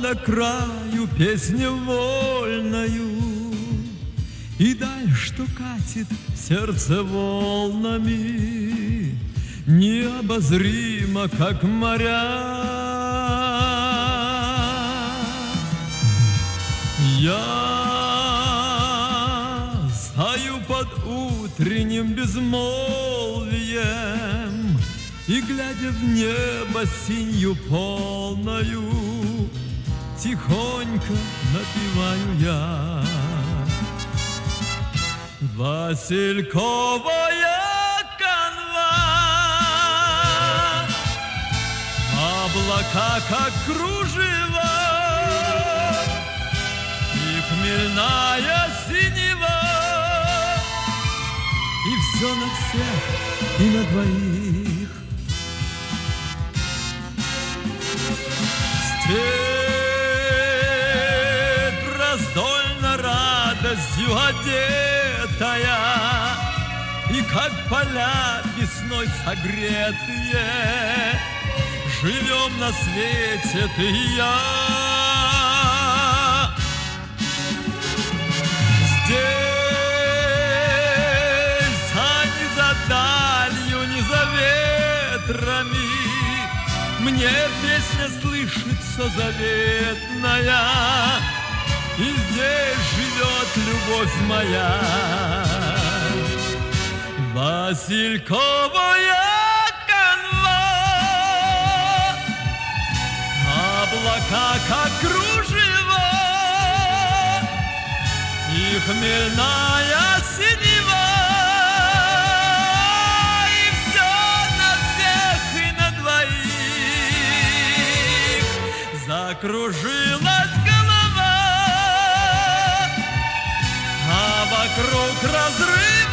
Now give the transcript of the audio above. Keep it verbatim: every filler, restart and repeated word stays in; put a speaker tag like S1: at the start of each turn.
S1: до краю песню вольною, и даль, что катит сердце волнами, необозримо, как моря. Я стою под утренним безмолвием и, глядя в небо синью полною, тихонько напеваю я. Васильковая канва, облака, как кружево, и хмельная синева, и все на всех, и на двоих. Степь раздольно радостью одетая, и как поля весной согретые, живем на свете ты и я. Здесь, а не за далью, не за ветрами, мне песня слышится заветная, и здесь живет любовь моя. Васильковая канва, облака, как кружево, и хмельная синева, и все на всех и на двоих. Закружилась голова, а вокруг разрыв.